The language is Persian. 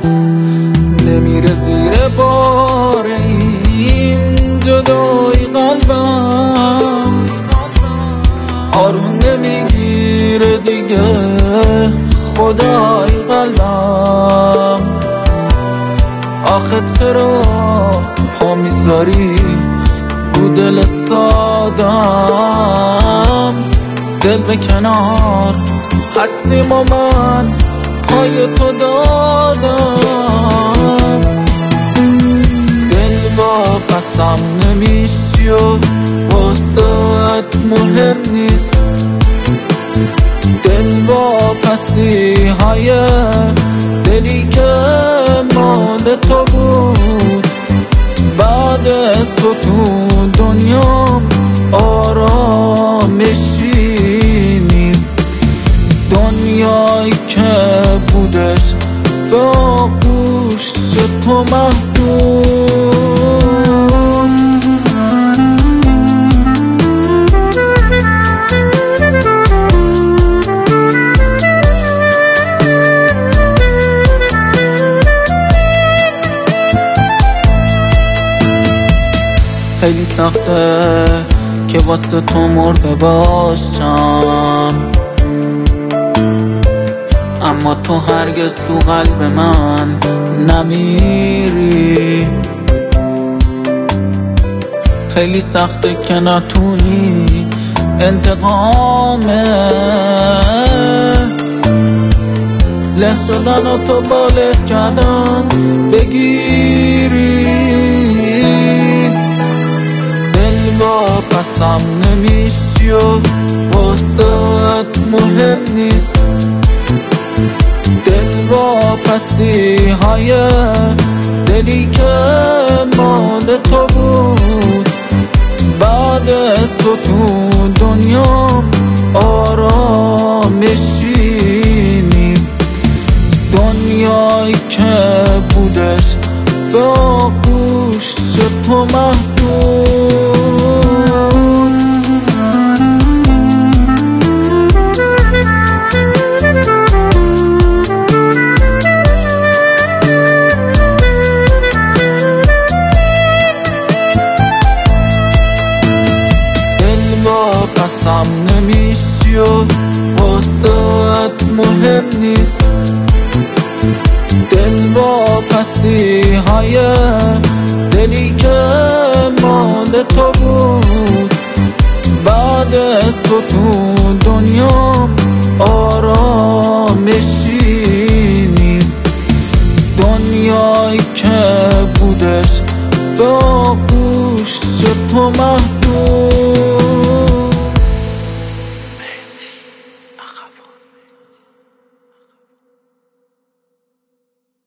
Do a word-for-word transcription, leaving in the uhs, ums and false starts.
نمیره زیر بار این جدایی قلبم، آروم نمیگیره دیگه خدای قلبم. آخه چرا پا میذاری رو دل سادم؟ دل به کنار هستیم و من پای تو دادم. دل واپسم نمیشی و واسه مهم نیست، دل واپسی های دلی که مال تو بود. بعد تو تو دنیام آرامشی نیست، دنیایی که بودش با گوش تو محدود. خیلی سخته که واسه تو مرده باشم، اما تو هرگز تو قلب من نمیری. خیلی سخته که نتونی انتقامه له شدن و تو با له کردن بگیری. واپسم نمیشی و واسه مهم نیست، دل واپسی های دلی که مال تو بود. بعد تو تو دنیام آرامشی نیست، دنیایی که بودش با گوش تو محدود. واپسم نمیشی و واسه مهم نیست، دل واپسی های دلی که مال تو بود. بعد تو تو دنیام آرامشی نیست، دنیایی که بودش با گوش تو محدود.